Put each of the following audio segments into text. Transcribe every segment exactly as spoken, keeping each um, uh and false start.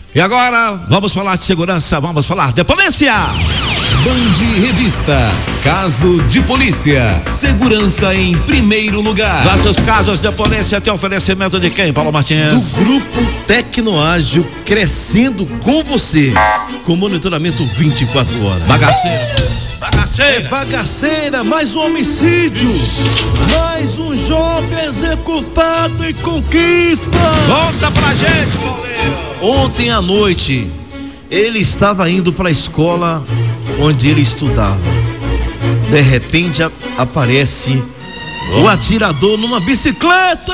E agora, vamos falar de segurança, vamos falar de polícia. Band Revista, caso de polícia, segurança em primeiro lugar. Nossos casos de polícia tem oferecimento de quem, Paulo Martins? Do Grupo Tecnoágil, crescendo com você, com monitoramento vinte e quatro horas. Bagaceira, bagaceira. É bagaceira, mais um homicídio, mais um jovem executado em Conquista. Conta pra gente, Paulinho. Ontem à noite, ele estava indo para a escola onde ele estudava. De repente a, aparece oh. o atirador numa bicicleta,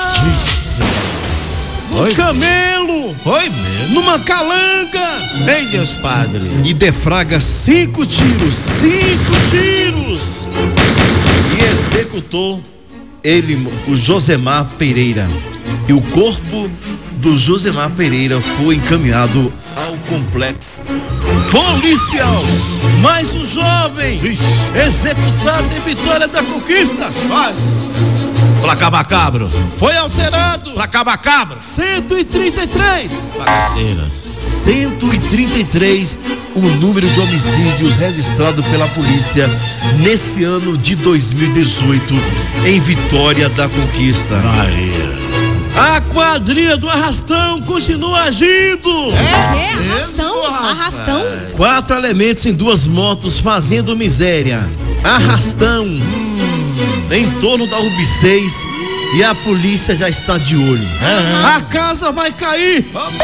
Oi. um camelo, Oi mesmo. numa calanga. Bem Deus Padre. E defraga cinco tiros, cinco tiros. E executou ele, o Josemar Pereira. E o corpo do Josemar Pereira foi encaminhado ao complexo policial. Mais um jovem Ixi. executado em Vitória da Conquista. Placa macabro. Foi alterado. Placa macabro. cento e trinta e três. Bagaceira. cento e trinta e três o número de homicídios registrado pela polícia nesse ano de dois mil e dezoito em Vitória da Conquista. Maria. A quadrilha do Arrastão continua agindo. É, é arrastão, arrastão. Quatro elementos em duas motos fazendo miséria. Arrastão. Hum, em torno da U B seis e a polícia já está de olho. Uhum. A casa vai cair.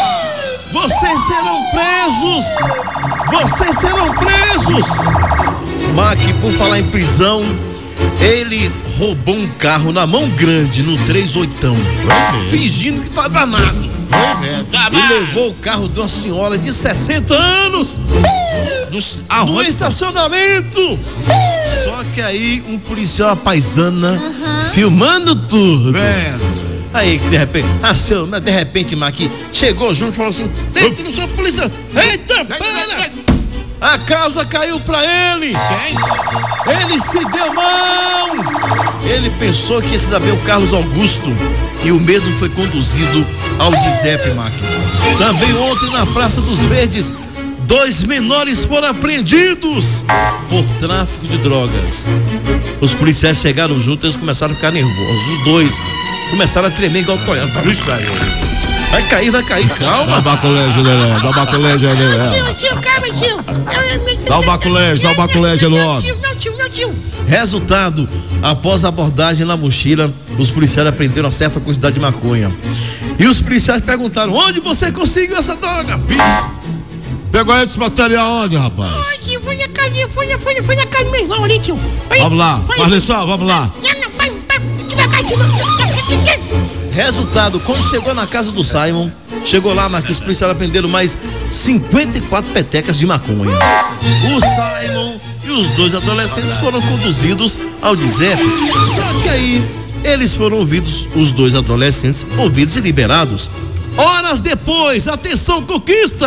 Vocês serão presos. Vocês serão presos. Mac, por falar em prisão, ele roubou um carro na mão grande no três oitão, fingindo que tá danado. E levou o carro de uma senhora de sessenta anos no, no estacionamento. Só que aí um policial à paisana uhum. filmando tudo. É. Aí de repente, ah, seu, de repente, Maqui chegou junto e falou assim: deita no seu policial. Eita, pera! A casa caiu pra ele. Quem? Ele se deu mal. Ele pensou que esse daí é o Carlos Augusto e o mesmo foi conduzido ao Dizep, Mac. Também ontem na Praça dos Verdes, dois menores foram apreendidos por tráfico de drogas. Os policiais chegaram juntos, eles começaram a ficar nervosos. Os dois começaram a tremer igual Toyota. Vai cair, vai cair, calma. Dá o baculégio, Lelé, dá o baculégio, Lelé. Tio, tio, calma, tio. Dá o baculégio, dá o baculégio, Não, tio, não, tio, não, tio. Resultado, após a abordagem na mochila, os policiais apreenderam uma certa quantidade de maconha. E os policiais perguntaram: onde você conseguiu essa droga? Pegou esse material onde, rapaz? Ai, tio, foi na casa, foi na, foi na, foi na casa do meu irmão ali, tio. Foi, vamos lá, foi, faz lição, vamos lá. Não, não, vai, vai, devagar, tio, não. Resultado, quando chegou na casa do Simon, chegou lá, Marquinhos, os policiais apreenderam mais cinquenta e quatro petecas de maconha. O Simon e os dois adolescentes foram conduzidos ao Dizep. Só que aí, eles foram ouvidos, os dois adolescentes, ouvidos e liberados. Horas depois, atenção, Conquista!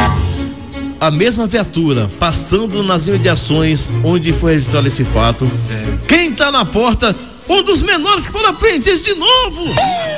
A mesma viatura, passando nas imediações onde foi registrado esse fato. Quem tá na porta? Um dos menores que foram apreendidos de novo.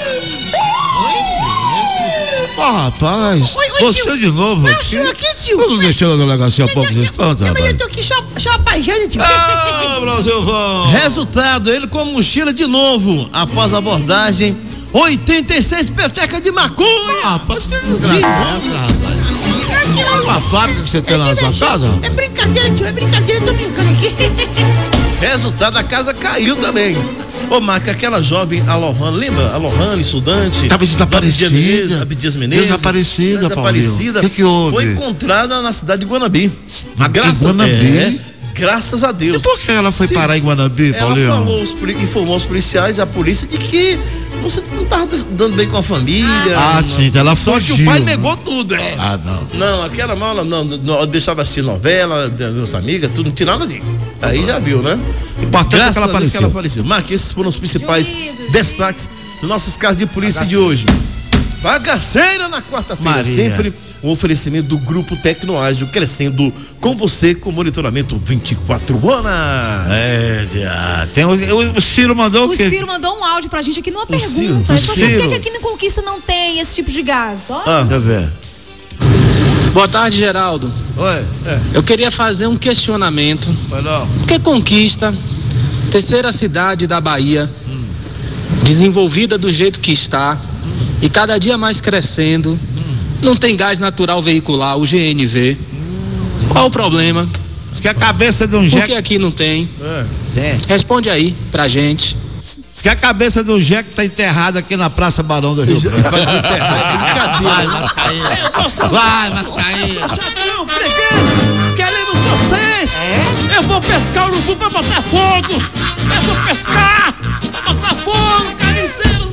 Ó, oh, rapaz, oi, oi, você tio. de novo Não, aqui? senhor, aqui, tio. Eu não deixei na delegacia há poucos instantes, rapaz. rapaz. Eu tô aqui só, só apaixonado, tio. Ah, Brasilvão. Resultado, ele com a mochila de novo. Após a abordagem, oitenta e seis petecas de maconha. Ah, rapaz, que graça é essa, rapaz? É uma fábrica que você tem lá na sua casa? É brincadeira, tio, é brincadeira, eu tô brincando aqui. Resultado, a casa caiu também. Ô, Marca, aquela jovem, a Lohane, lembra? A Lohane, estudante. Tava desaparecida. Abdias Menezes. Desaparecida, Desaparecida. O que que houve? Foi encontrada na cidade de Guanabi. Na graças, Guanabi? É, graças a Deus. E por que ela foi Sim, parar em Guanabi, Paulinho? Ela falou, os, informou os policiais e a polícia de que você não estava dando bem com a família. Ah, sim, ela Só fugiu. que o pai negou tudo, é. Ah, não. Não, aquela mala, não, não deixava assistir novela, das amigas, tudo, não tinha nada de. Aí já viu, né? Importante Graças é que ela a Deus que apareceu. ela faleceu. Marque, esses foram os principais Juízo, destaques dos nossos casos de polícia de hoje. Bagaceira na quarta-feira, sempre um oferecimento do Grupo Tecnoágil, crescendo com você com monitoramento vinte e quatro horas. É, já. Tem, o, o, o Ciro mandou o O quê? Ciro mandou um áudio pra gente aqui numa Ciro, pergunta. o Ele falou assim, por Ciro. que que aqui no Conquista não tem esse tipo de gás? Ó. Ah, Deixa eu ver. Boa tarde, Geraldo. Oi. É. Eu queria fazer um questionamento. Foi não. Por que Conquista, terceira cidade da Bahia, hum. desenvolvida do jeito que está hum. e cada dia mais crescendo, hum. não tem gás natural veicular, o G N V? Hum. Qual o problema? Diz que a cabeça de um jegue... Por que aqui não tem? É. Responde aí pra gente. Diz que a cabeça do jegue tá enterrada aqui na Praça Barão do Rio Branco. Vai desenterrar, é brincadeira. Vai, Mascaíra. Vai, Mascaíra. Não, freguês, querendo vocês. É? Eu vou pescar o urubu pra botar fogo. Eu vou pescar pra botar fogo, carniceiros,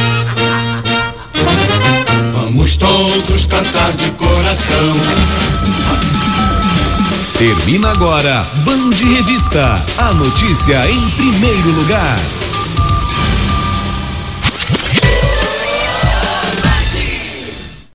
Vamos todos cantar de coração. Termina agora Band Revista, a notícia em primeiro lugar.